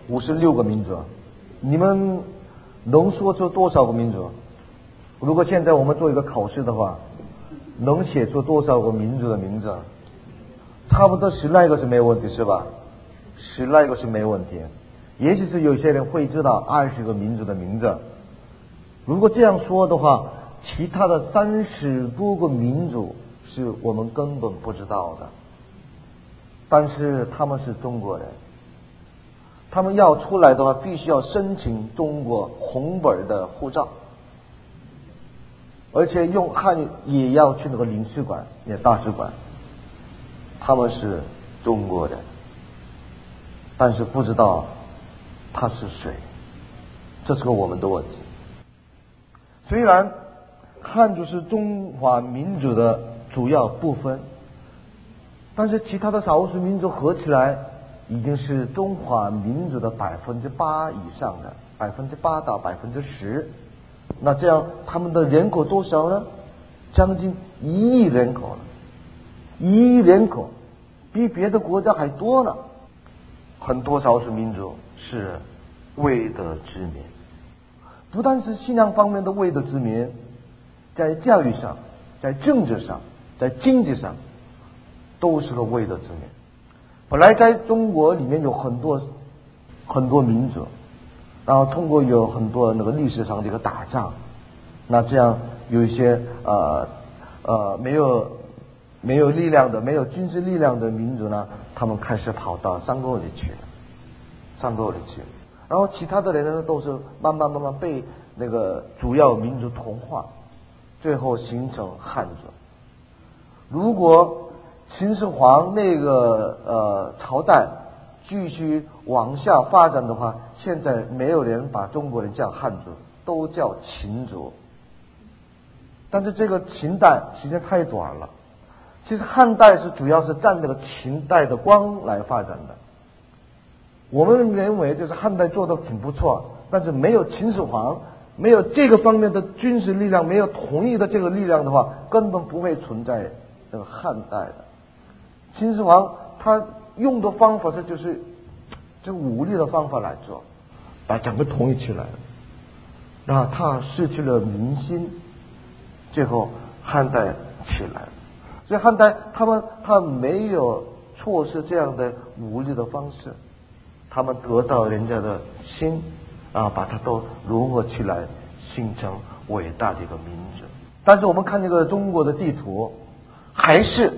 56个民族，你们能说出多少个民族？如果现在我们做一个考试的话，能写出多少个民族的名字？差不多10来个是没问题，是吧？10来个是没问题。也许是有些人会知道20个民族的名字。如果这样说的话，其他的30多个民族是我们根本不知道的。但是他们是中国人，他们要出来的话，必须要申请中国红本的护照，而且用汉语也要去那个领事馆、也大使馆。他们是中国人，但是不知道他是谁，这是个我们的问题。虽然汉族是中华民族的主要部分，但是其他的少数民族合起来已经是中华民族的8%以上的8%到10%。那这样他们的人口多少呢？将近1亿人口了，1亿人口比别的国家还多呢。很多少数民族是未得之民，不但是信仰方面的未得之民，在教育上、在政治上、在经济上都是个未得之民。本来在中国里面有很多民族，然后通过有很多那个历史上的一个打仗，那这样有一些没有力量的、没有军事力量的民族呢，他们开始跑到山沟里去了，然后其他的人呢，都是慢慢被那个主要民族同化，最后形成汉族。如果秦始皇那个朝代继续往下发展的话，现在没有人把中国人叫汉族，都叫秦族。但是这个秦代时间太短了，其实汉代是主要是占这个秦代的光来发展的。我们认为就是汉代做的挺不错，但是没有秦始皇，没有这个方面的军事力量，没有统一的这个力量的话，根本不会存在这个汉代的。秦始皇他用的方法就是这武力的方法来做，把整个统一起来了。那他失去了民心，最后汉代起来了。所以汉代他没有错失这样的武力的方式，他们得到人家的心啊，把它都融合起来，形成伟大的一个民族。但是我们看这个中国的地图，还是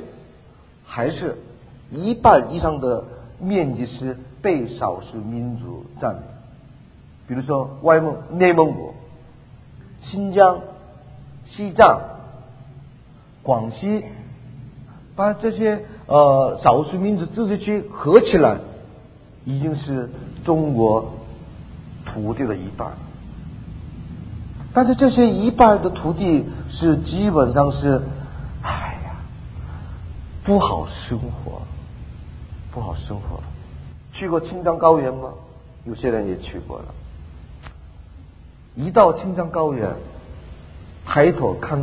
1半以上的面积是被少数民族占领。比如说内蒙古、新疆、西藏、广西，把这些少数民族自治区合起来，已经是中国土地的1半。但是这些1半的土地是基本上是不好生活。去过青藏高原吗？有些人也去过了。一到青藏高原，抬头看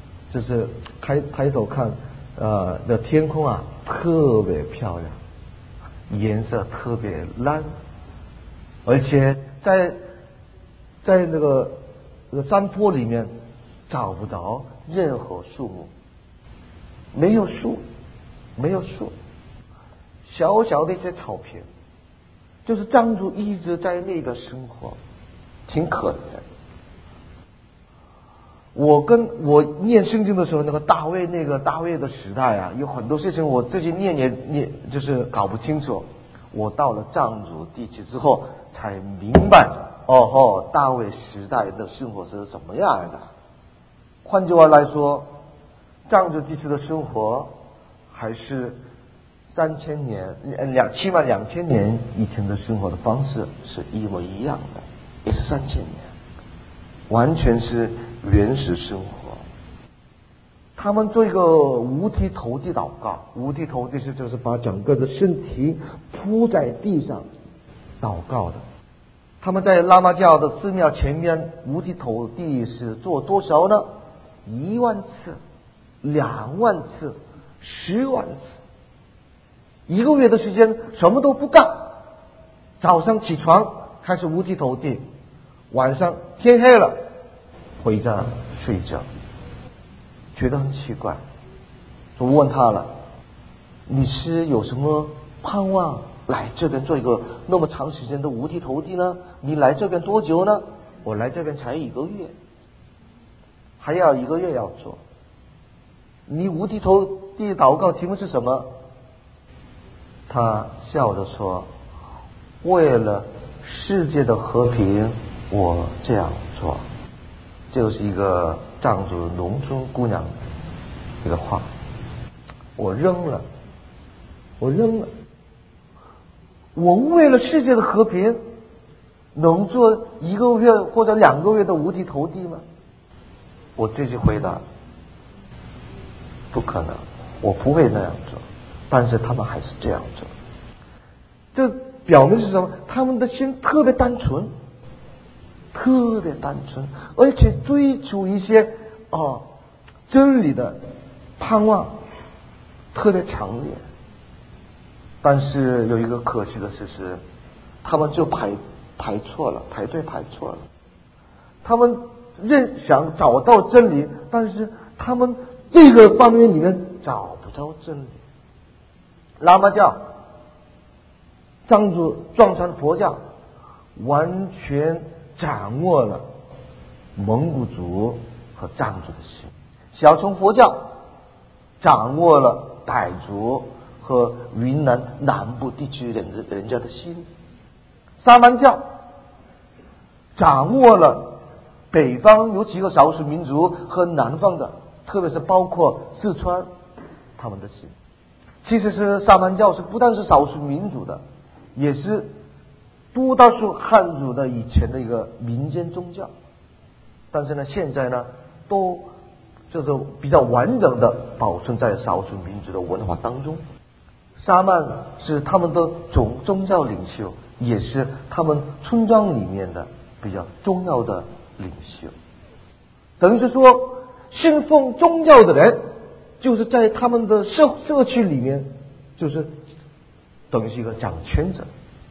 的天空啊，特别漂亮，颜色特别蓝，而且在那个山坡里面找不着任何树木，没有树，小小的一些草坪，就是藏族一直在那个生活，挺可怜。我念圣经的时候，那个大卫的时代啊，有很多事情我自己念就是搞不清楚。我到了藏族地区之后才明白，大卫时代的生活是怎么样的。换句话来说，藏族地区的生活还是72000年以前的生活的方式是一模一样的，也是3000年，完全是原始生活。他们做一个五体投地祷告，五体投地就是把整个的身体铺在地上祷告的。他们在喇嘛教的寺庙前面五体投地是做多少呢？1万次、2万次、10万次。1个月的时间什么都不干， 早上起床开始五体投地，晚上天黑了回家睡觉，觉得很奇怪。我问他了，你是有什么盼望来这边做一个那么长时间的五体投地呢？你来这边多久呢？我来这边才1个月，还要1个月要做。你五体投地祷告题目是什么？他笑着说，为了世界的和平我这样做。就是一个藏族农村姑娘一个话，我扔了，我为了世界的和平能做1个月或者2个月的五体投地吗？我这句回答不可能，我不会那样做。但是他们还是这样做，这表明是什么？他们的心特别单纯，特别单纯，而且追求一些真理的盼望特别强烈。但是有一个可惜的事是，他们就排错了，排队排错了。他们想找到真理，但是他们这个方面里面找不到真理。喇嘛教、藏族藏传佛教完全掌握了蒙古族和藏族的心，小乘佛教掌握了傣族和云南南部地区人家的心，沙满教掌握了北方有几个少数民族和南方的，特别是包括四川他们的心。其实是沙满教是不但是少数民族的，也是多大数汉族的以前的一个民间宗教。但是呢，现在呢，都就是比较完整的保存在少数民族的文化当中。沙满是他们的宗教领袖，也是他们村庄里面的比较重要的领袖。等于是说，信奉宗教的人就是在他们的社区里面，就是等于是一个掌权者。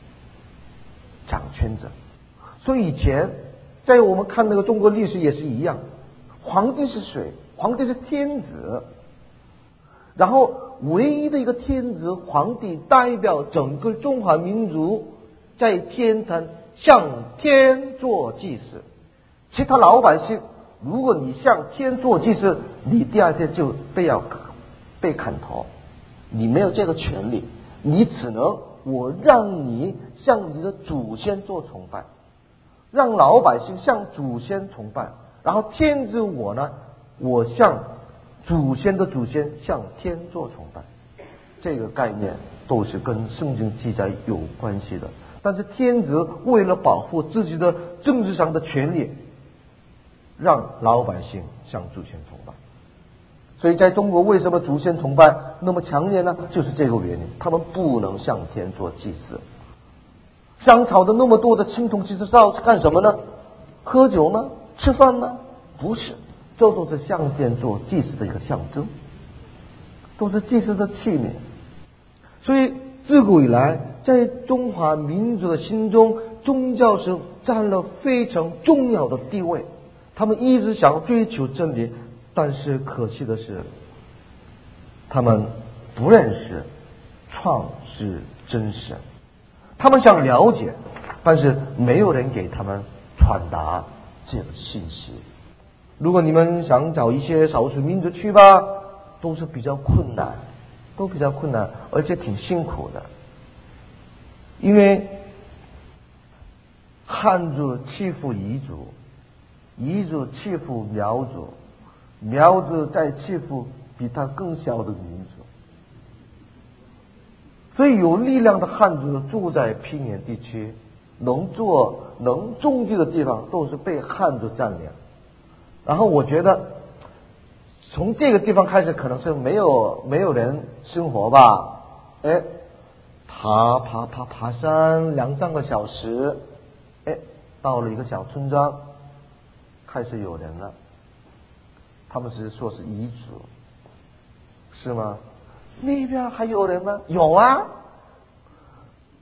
所以以前在我们看那个中国历史也是一样，皇帝是谁？皇帝是天子，然后唯一的一个天子皇帝代表整个中华民族在天坛向天做祭祀，其他老百姓如果你向天做祭祀，你第二天就被砍头，你没有这个权利，你只能我让你向你的祖先做崇拜，让老百姓向祖先崇拜，然后天子我呢，我向祖先的祖先向天做崇拜。这个概念都是跟圣经记载有关系的。但是天子为了保护自己的政治上的权利，让老百姓向祖先崇拜。所以在中国为什么祖先崇拜那么强烈呢？就是这个原因，他们不能向天做祭祀。商朝的那么多的青铜器是干什么呢？喝酒吗？吃饭吗？不是，这都是向天做祭祀的一个象征，都是祭祀的器皿。所以自古以来，在中华民族的心中，宗教是占了非常重要的地位。他们一直想追求真理，但是可惜的是，他们不认识创世真神。他们想了解，但是没有人给他们传达这个信息。如果你们想找一些少数民族去吧，都是比较困难，而且挺辛苦的。因为汉族欺负彝族，彝族欺负苗族，苗族再欺负比他更小的民族。所以有力量的汉族住在平原地区，能种地的地方都是被汉族占领。然后我觉得从这个地方开始可能是没有人生活吧，爬山2-3个小时，到了一个小村庄，开始有人了。他们说是彝族，是吗？那边还有人吗？有啊，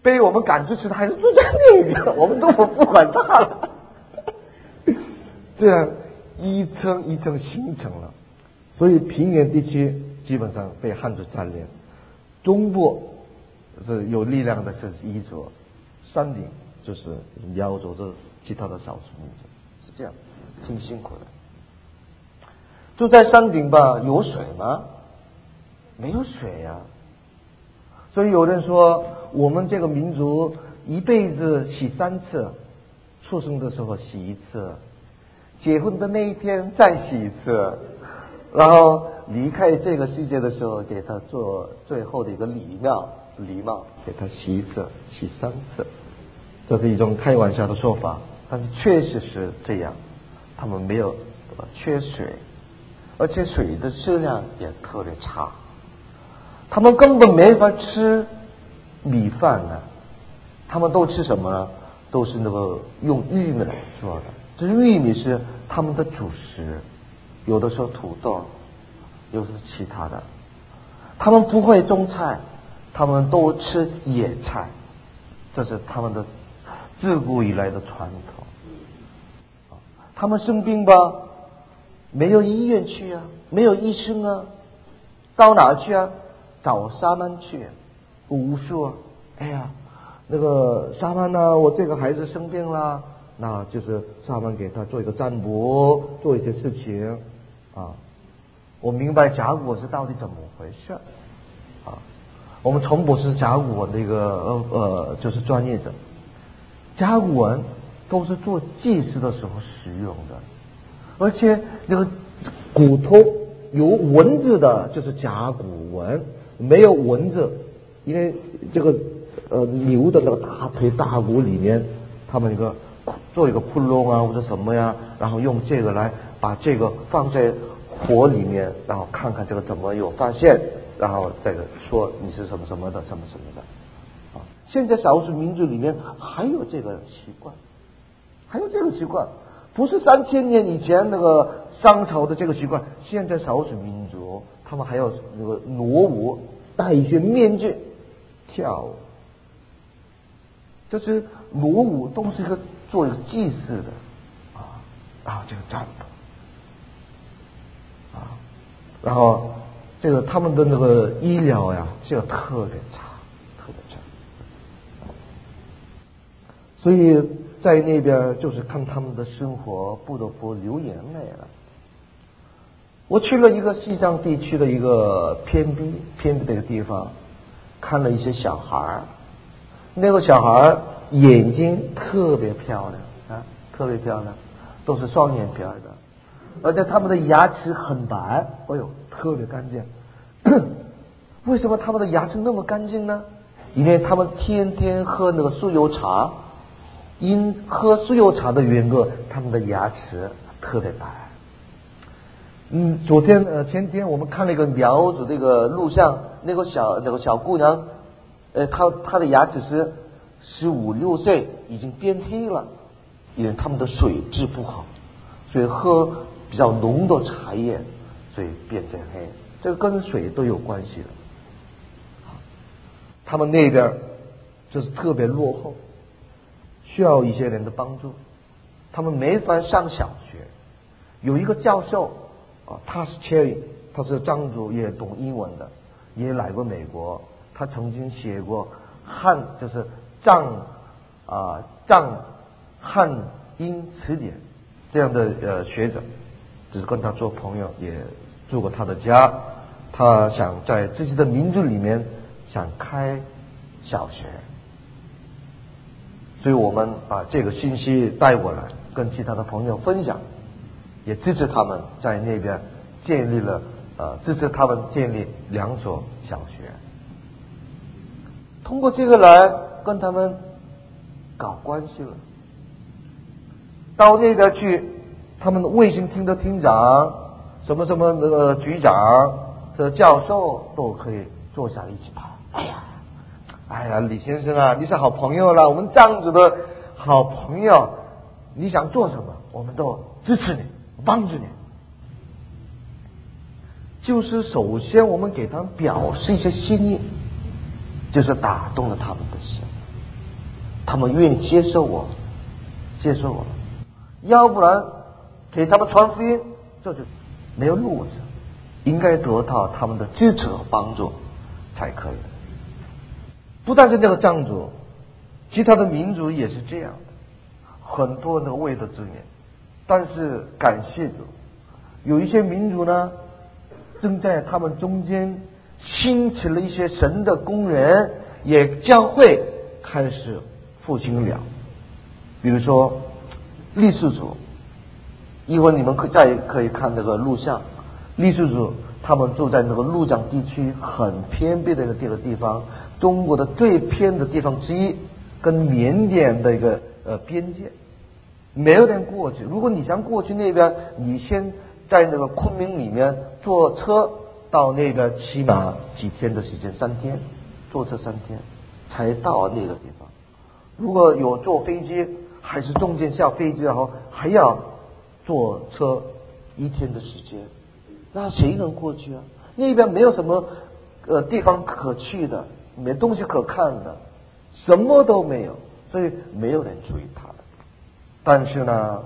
被我们赶出去的孩子住在那边，我们都不管他了。这样一层一层形成了，所以平原地区基本上被汉族占领，中部是有力量的是彝族，山顶就是苗族，这其他的少数民族，是这样，挺辛苦的。住在山顶吧，有水吗？没有水呀。所以有人说，我们这个民族一辈子洗3次，出生的时候洗1次，结婚的那一天再洗1次，然后离开这个世界的时候给他做最后的一个礼貌，给他洗1次，洗3次。这是一种开玩笑的说法，但是确实是这样。他们没有缺水，而且水的质量也特别差，他们根本没法吃米饭呢。他们都吃什么呢？都是那个用玉米来做的，这玉米是他们的主食，有的时候土豆，有的是其他的。他们不会种菜，他们都吃野菜，这是他们的自古以来的传统。他们生病吧，没有医院去啊，没有医生啊，到哪去啊？找沙门去，巫术啊。哎呀，那个沙门呢，我这个孩子生病了，那就是沙门给他做一个占卜，做一些事情啊。我明白甲骨文是到底怎么回事啊。我们从不是甲骨文的一个就是专业者，甲骨文都是做祭祀的时候使用的，而且那个骨头有文字的就是甲骨文，没有文字，因为这个牛的那个大腿大骨里面，他们一个做一个窟窿啊或者什么呀，然后用这个来把这个放在火里面，然后看看这个怎么有发现，然后这个说你是什么什么的什么什么的啊。现在少数民族里面还有这个习惯，不是3000年以前那个商朝的这个习惯。现在少数民族他们还有那个裸舞，戴一些面具跳舞，这是裸舞都是一个做一个祭祀的啊，然后这个占卜啊，然后这个他们的那个医疗呀，这个特别差，所以在那边就是看他们的生活，不得不流眼泪了。我去了一个西藏地区的一个偏僻的一个地方，看了一些小孩，那个小孩眼睛特别漂亮啊，特别漂亮，都是双眼皮的，而且他们的牙齿很白，哎呦，特别干净。为什么他们的牙齿那么干净呢？因为他们天天喝那个酥油茶，因喝酥油茶的缘故，他们的牙齿特别白。前天我们看了一个苗族的一个录像，那个小姑娘，她的牙齿是15、16岁已经变黑了，因为他们的水质不好，所以喝比较浓的茶叶，所以变成黑，这个跟水都有关系的。他们那边就是特别落后，需要一些人的帮助，他们没法上小学。有一个教授啊，他是Cherry，他是藏族，也懂英文的，也来过美国，他曾经写过就是藏汉英词典这样的学者，就是跟他做朋友，也住过他的家。他想在自己的民族里面想开小学，所以我们把这个信息带过来，跟其他的朋友分享，也支持他们在那边支持他们建立2所小学。通过这个来跟他们搞关系了。到那边去，他们的卫星厅的厅长、什么那个局长、这教授都可以坐下一起谈。哎呀，李先生啊，你是好朋友了，我们藏族的好朋友，你想做什么，我们都支持你，帮助你。就是首先我们给他们表示一些心意，就是打动了他们的心。 他们愿意接受我，要不然给他们传福音，这就没有路子，应该得到他们的支持和帮助才可以。不但是这个藏族，其他的民族也是这样的，很多那个未得之年。但是感谢主，有一些民族呢，正在他们中间兴起了一些神的工人，也将会开始复兴了。比如说傈僳族，一会儿你们可以看那个录像，傈僳族他们住在那个怒江地区很偏僻的这个地方，中国的最偏的地方之一，跟缅甸的一个边界，没有人过去。如果你想过去那边，你先在那个昆明里面坐车到那边，起码几天的时间，3天，坐车3天才到那个地方。如果有坐飞机，还是中间下飞机，然后还要坐车1天的时间，那谁能过去啊？那边没有什么地方可去的，没东西可看的，什么都没有，所以没有人注意他的。但是呢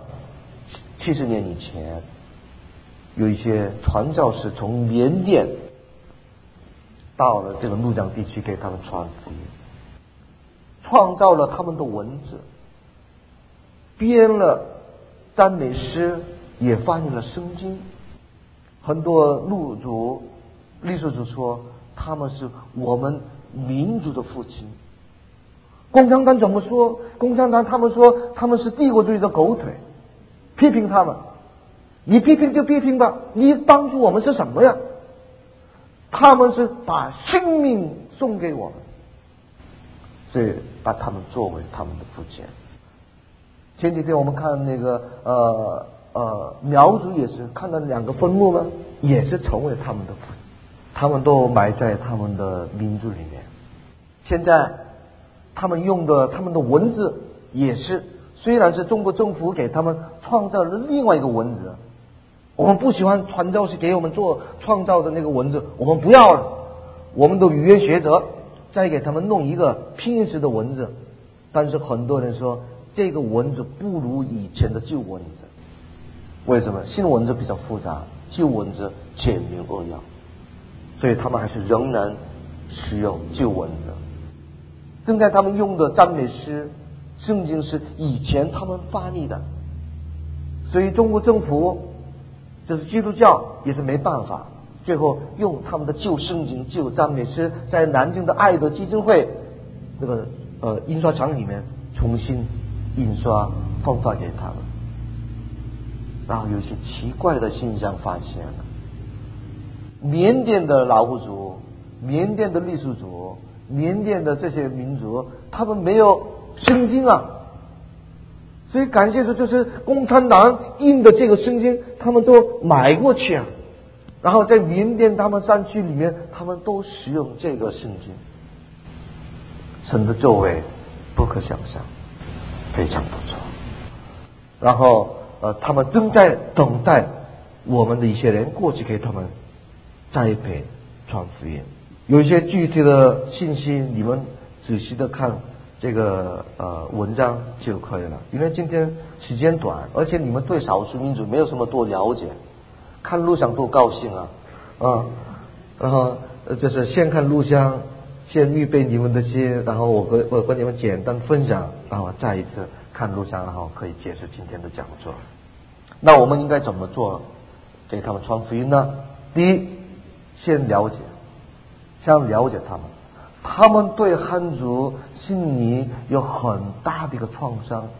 ，70年以前，有一些传教士从缅甸到了这个怒江地区，给他们传福音，创造了他们的文字，编了赞美诗，也翻译了圣经。很多傈僳族说他们是我们民族的父亲。共产党怎么说？共产党他们说他们是帝国主义的狗腿，批评他们。你批评就批评吧，你帮助我们是什么呀？他们是把性命送给我们，所以把他们作为他们的父亲。前几天我们看那个苗族也是看到2个坟墓呢，也是成为他们的父亲，他们都埋在他们的民族里面。现在他们用的他们的文字也是，虽然是中国政府给他们创造了另外一个文字，我们不喜欢传教士给我们创造的那个文字，我们不要了，我们的语言学者再给他们弄一个拼音式的文字。但是很多人说这个文字不如以前的旧文字，为什么？新文字比较复杂，旧文字简明扼要，所以他们还是仍然使用旧文字。正在他们用的赞美诗、圣经是以前他们翻译的，所以中国政府就是基督教也是没办法，最后用他们的旧圣经、旧赞美诗，在南京的爱德基金会那个印刷厂里面重新印刷分发给他们。然后有些奇怪的现象发现了，缅甸的老挝族、缅甸的傈僳族、缅甸的这些民族，他们没有圣经啊，所以感谢主，就是共产党印的这个圣经他们都买过去啊，然后在缅甸他们山区里面，他们都使用这个圣经。神的作为不可想象，非常不错。然后他们正在等待我们的一些人过去给他们栽培传福音。有一些具体的信息，你们仔细的看这个文章就可以了。因为今天时间短，而且你们对少数民族没有什么多了解，看录像多高兴啊！然后就是先看录像，先预备你们的心，然后我跟你们简单分享，然后再一次看录像，然后可以接受今天的讲座。那我们应该怎么做给他们传福音呢？第一，先了解他们，他们对汉族心里有很大的一个创伤，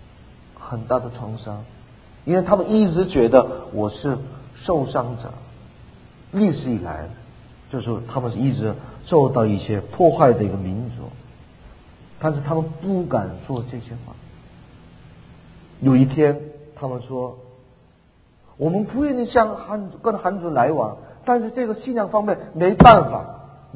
因为他们一直觉得我是受伤者，历史以来就是他们是一直受到一些破坏的一个民族，但是他们不敢说这些话。有一天他们说，我们不愿意跟汉族来往，但是这个信仰方面没办法，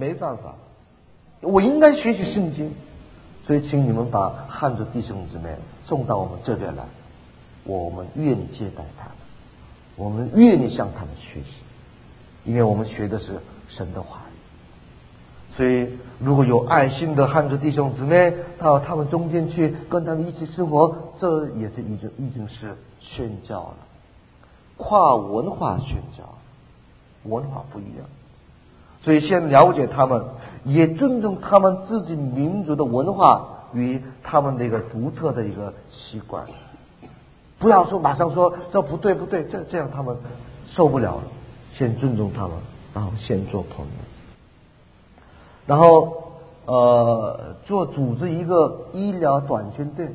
我应该学习圣经，所以请你们把汉族弟兄姊妹送到我们这边来，我们愿意接待他们，我们愿意向他们学习，因为我们学的是神的话语。 所以如果有爱心的汉族弟兄姊妹到他们中间去跟他们一起生活，这也是已经是宣教了，跨文化宣教，文化不一样。所以先了解他们，也尊重他们自己民族的文化与他们的一个独特的一个习惯，不要说马上说这不对，这样他们受不了了。先尊重他们，然后先做朋友，然后组织一个医疗短宣队，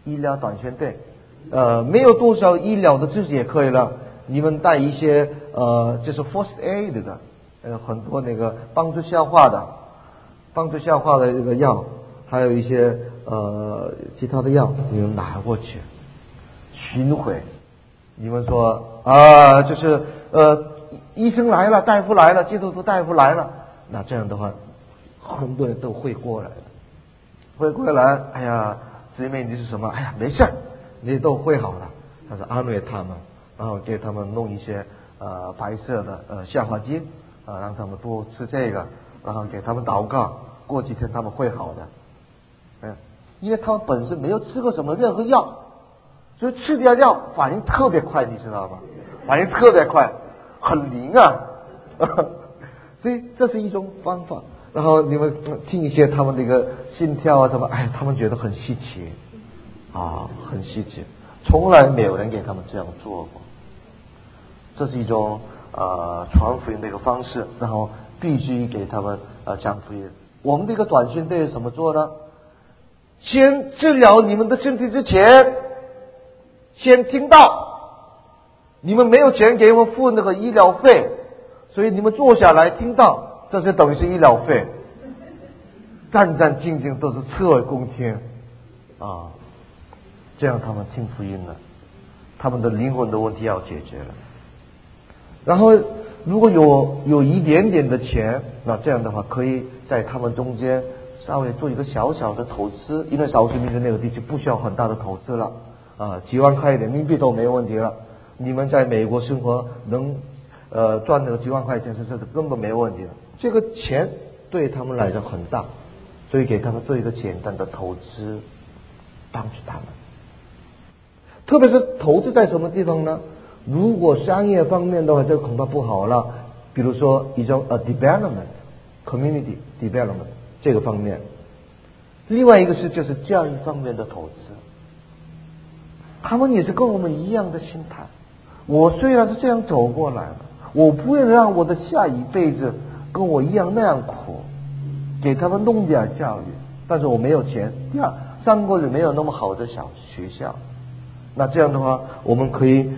没有多少医疗的知识也可以了，你们带一些就是 first aid 的，很多那个帮助消化的这个药，还有一些其他的药，你们拿过去巡回。你们说就是医生来了，大夫来了，基督徒大夫来了，那这样的话很多人都会过来了。哎呀，姊妹你是什么？哎呀没事，你都会好了。他说安慰他们，然后给他们弄一些白色的消化剂让他们多吃这个，然后给他们祷告，过几天他们会好的。因为他们本身没有吃过什么任何药，所以吃点药反应特别快，你知道吗？反应特别快，很灵啊所以这是一种方法。然后你们听一些他们的一个心跳什么，他们觉得很稀奇很稀奇，从来没有人给他们这样做过。这是一种传福音的一个方式，然后必须给他们讲福音。我们的一个短宣队怎么做呢？先治疗你们的身体之前，先听道。你们没有钱给我们付那个医疗费，所以你们坐下来听道，这就等于是医疗费。战战兢兢都是侧耳恭听这样他们听福音了，他们的灵魂的问题要解决了。然后如果有一点点的钱，那这样的话可以在他们中间稍微做一个小小的投资，因为少数民族那个地区不需要很大的投资了几万块人民币都没有问题了。你们在美国生活能赚那个几万块钱，这根本没有问题的。这个钱对他们来讲很大，所以给他们做一个简单的投资，帮助他们。特别是投资在什么地方呢？如果商业方面的话，这恐怕不好了。比如说一种development community development 这个方面。另外一个就是教育方面的投资，他们也是跟我们一样的心态。我虽然是这样走过来的，我不会让我的下一辈子跟我一样那样苦，给他们弄点教育，但是我没有钱。第二，三国里没有那么好的小学校，那这样的话，我们可以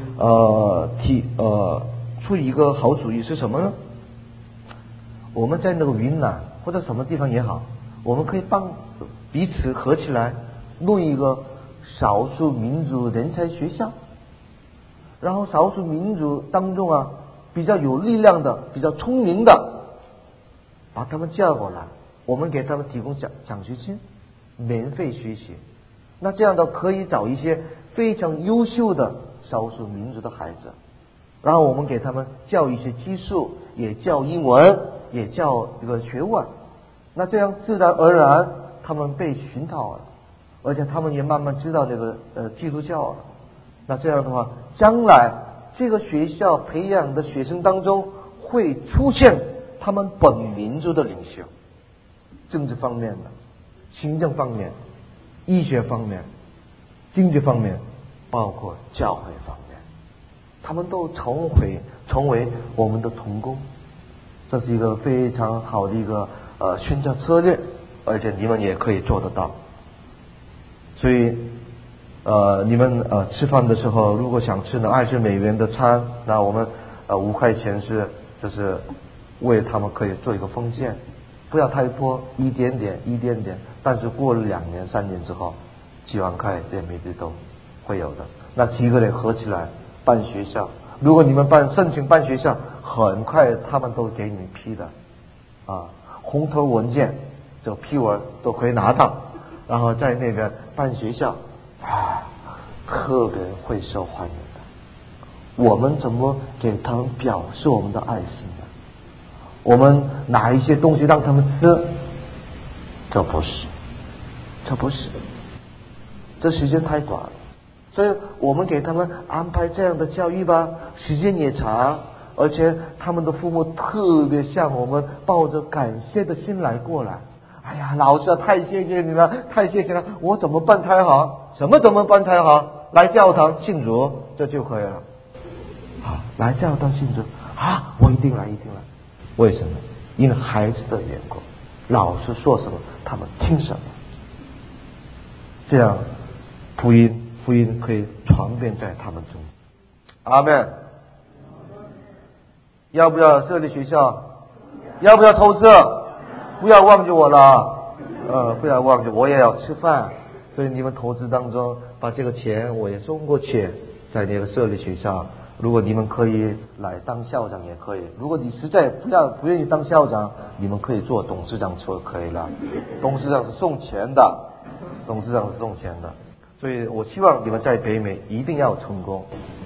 出一个好主意是什么呢？我们在那个云南或者什么地方也好，我们可以帮彼此合起来弄一个少数民族人才学校，然后少数民族当中比较有力量的、比较聪明的，把他们叫过来，我们给他们提供奖学金，免费学习。那这样的可以找一些非常优秀的少数民族的孩子，然后我们给他们教一些技术，也教英文，也教这个学问。那这样自然而然他们被熏陶了，而且他们也慢慢知道这个基督教了。那这样的话，将来这个学校培养的学生当中会出现他们本民族的领袖，政治方面的、行政方面、医学方面、经济方面，包括教会方面，他们都成为我们的同工。这是一个非常好的一个宣教策略，而且你们也可以做得到。所以你们吃饭的时候，如果想吃呢20美元的餐，那我们5块钱就是为他们可以做一个奉献，不要太多，一点点，但是过了2年3年之后，几万块人民币都会有的。那几个人合起来办学校，如果你们申请办学校，很快他们都给你批的红头文件，这个批文都可以拿到，然后在那边办学校特别会受欢迎的。我们怎么给他们表示我们的爱心呢？ 我们拿一些东西让他们吃，这不是，这时间太短了。所以我们给他们安排这样的教育吧，时间也长，而且他们的父母特别像我们抱着感谢的心来过来。哎呀，老师啊，太谢谢你了，太谢谢了，我怎么办才好？怎么办才好？来教堂信主，这就可以了。好，来教堂信主啊，我一定来。为什么？因为孩子的缘故，老师说什么，他们听什么，这样福音可以传遍在他们中。阿们。要不要设立学校？要不要投资？不要忘记我了，不要忘记我也要吃饭。所以你们投资当中把这个钱我也送过去，在那个设立学校。如果你们可以来当校长也可以，如果你实在不愿意当校长，你们可以做董事长就可以了。董事长是送钱的，所以我希望你们在北美一定要成功。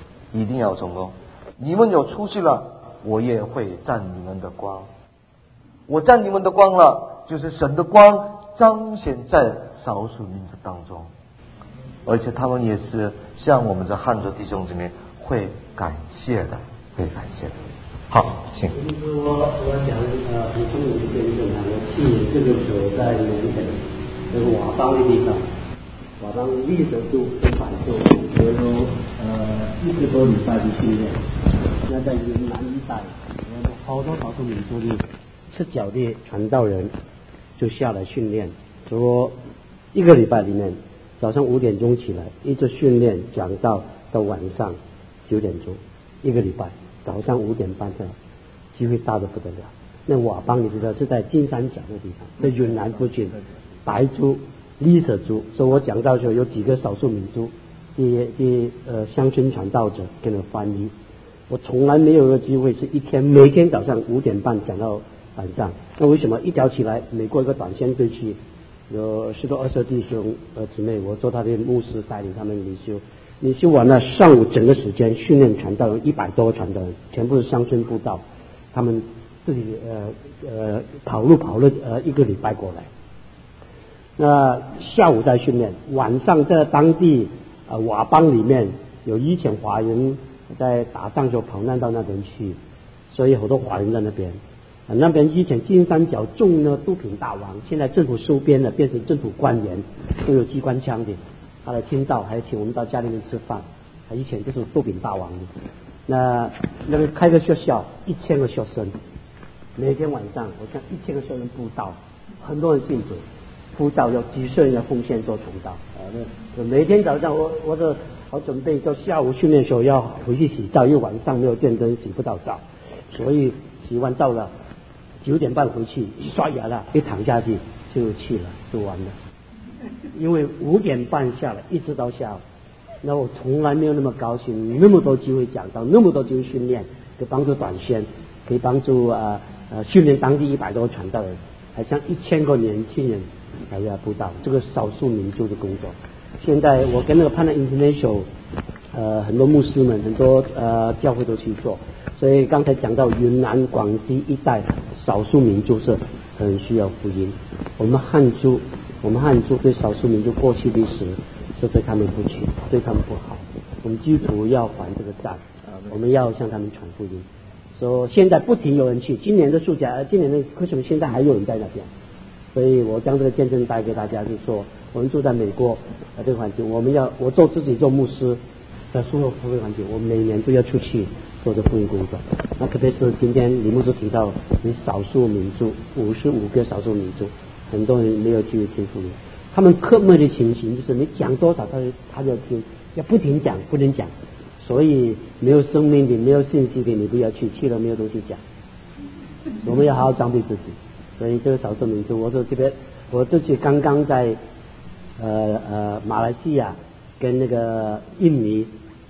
你们有出息了，我也会占你们的光。我占你们的光了，就是神的光彰显在少数民族当中，而且他们也是像我们的汉族弟兄姊妹会感谢的。好，请。 我讲很聪明的见证啊，我去这个时候在缅北那个佤邦的地方，佤邦立德度跟反咒，我有1个多礼拜的训练。那在云南一带，我好多少数民族的赤脚的传道人就下来训练，说1个礼拜里面，早上5点钟起来，一直训练讲到晚上9点钟，1个礼拜，早上5点半的，机会大得不得了。那佤邦你知道是在金三角的地方，在云南附近，白族、傈僳族，所以我讲到的时候有几个少数民族的乡村传道者跟我翻译。我从来没有个机会是每天早上5点半讲到晚上。那为什么一早起来，美国一个短宣队去，有10多20弟兄姊妹，我做他的牧师，带领他们领修完了，上午整个时间训练传道人100多个传道人，全部是乡村布道，他们自己跑了1个礼拜过来。那下午在训练，晚上在当地佤邦里面有以前华人在打仗就跑难到那边去，所以好多华人在那边。那边以前金三角种呢毒品大王，现在政府收编了，变成政府官员，都有机关枪的。他来听到，还请我们到家里面吃饭。他以前就是毒品大王的。那个开个学校，1000个学生，每天晚上我看1000个学生布道，很多人信主，布道要几十人要奉献做传道。每天早上我就好准备到下午训练的时候要回去洗澡，因为晚上没有电灯洗不到澡，所以洗完澡了9点半回去，一刷牙了，一躺下去就去了，就完了。因为5点半下来一直到下午，那我从来没有那么高兴，那么多机会讲到，那么多机会训练，可以帮助短宣，可以帮助训练当地100多个传道人，还像1000个年轻人来布道，这个少数民族的工作。现在我跟那个 Pan International 很多牧师们，很多教会都去做，所以刚才讲到云南、广西一带少数民族是很需要福音。我们汉族对少数民族过去历史是对他们不屈，对他们不好。我们基督徒要还这个债，我们要向他们传福音。所以现在不停有人去，今年的暑假，今年的为什么现在还有人在那边？所以我将这个见证带给大家，就是说我们住在美国这个环境，我自己做牧师，在苏洛福音环境，我每年都要出去做这福音工作。那特别是今天李牧师提到你少数民族55个少数民族，很多人没有机会听福音，他们刻闷的情形就是你讲多少他就听，要不停讲不能讲，所以没有生命的没有信息的你不要去了没有东西讲。我们要好好装备自己。所以这个少数民族，我说这边我这次刚刚在马来西亚跟那个印尼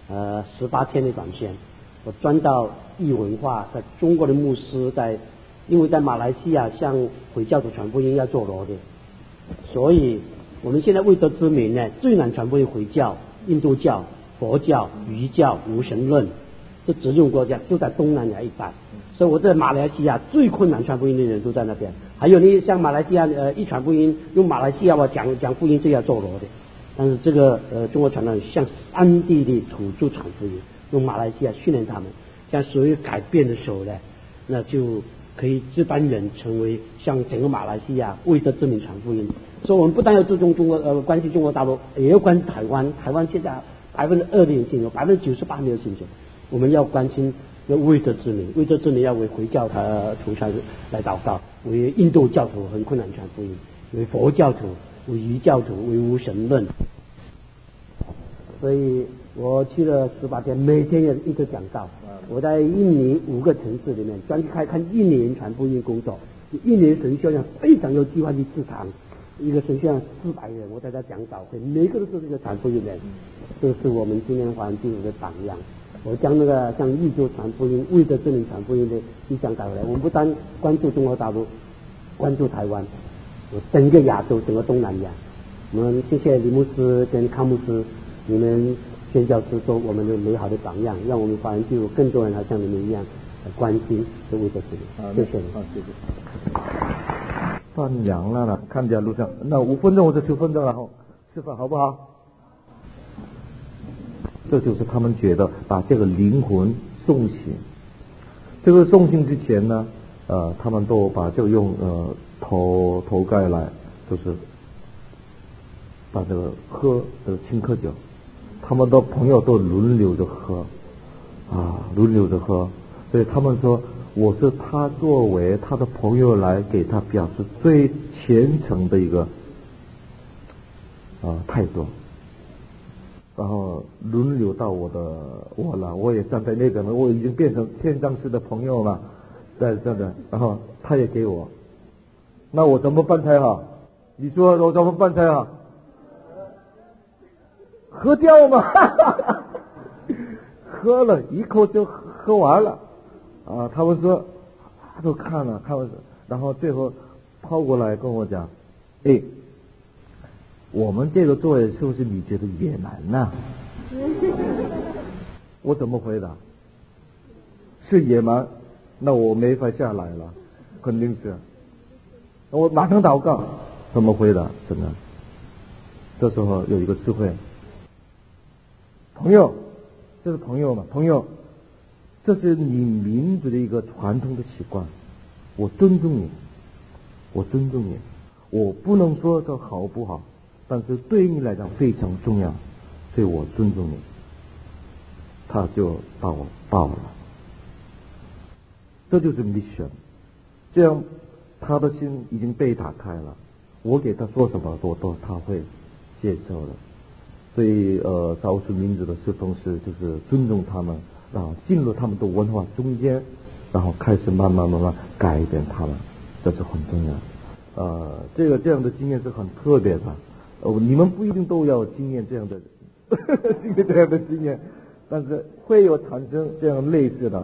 18天的短宣，我专到异文化，在中国的牧师因为在马来西亚向回教徒传福音要做罗的，所以我们现在为德之名呢，最难传福音回教、印度教、佛教、儒教、无神论，这只用国家就在东南亚一带， 所以我在马来西亚最困难传福音的人都在那边。还有你像马来西亚一传福音，用马来西亚话讲福音就要坐牢的。但是这个中国传道人向当地的土著传福音，用马来西亚训练他们，像所有改变的时候呢，那就可以这班人成为向整个马来西亚为着之名传福音。所以我们不但要注重关心中国大陆，也要关心台湾。台湾现在2%的人信主，98%没有信主。我们要关心要为着之名，为着之名要为回教徒来祷告，为印度教徒很困难传福音，为佛教徒，为儒教徒，为无神论。所以我去了18天，每天也一直讲道。我在印尼5个城市里面专去看印尼人传福音工作。印尼神学院非常有计划去市场，一个神学院400人，我在那讲道会，每个都是这个传福音人，这是我们今年华人基督的榜样。我将那个像异州传福音、为着真理传福音的意向带回来。我们不单关注中国大陆，关注台湾，整个亚洲，整个东南亚。我们谢谢李牧师跟康牧师，你们宣教师做我们的美好的榜样，让我们华人基督更多人还像你们一样关心这为着真理。谢谢你。 谢谢。放羊了，看见路上，那5分钟或者10分钟，然后吃饭好不好？这就是他们觉得把这个灵魂送行。这个送行之前呢，他们都把这个用头盖来，就是把这个喝青稞酒，他们的朋友都轮流着喝，轮流着喝。所以他们说，我是他作为他的朋友来给他表示最虔诚的一个态度。然后轮流到我了，我也站在那个，我已经变成天降式的朋友了，在这的，然后他也给我，那我怎么办才好？你说我怎么办才好？喝掉嘛，喝了一口就喝完了他们说都看了，然后最后抛过来跟我讲，我们这个作业是不是你觉得野蛮呢？我怎么回答？是野蛮，那我没法下来了，肯定是。我马上祷告，怎么回答？真的，这时候有一个智慧，朋友，这是朋友嘛？朋友，这是你民族的一个传统的习惯，我尊重你，我不能说这好不好。但是对你来讲非常重要，所以我尊重你。他就把我抱了，这就是 mission。这样他的心已经被打开了，我给他说什么都他会接受的。所以少数民族的侍奉是就是尊重他们，然后进入他们的文化中间，然后开始慢慢改变他们，这是很重要。这样的经验是很特别的。你们不一定都要经验这样的经验，但是会有产生这样类似的。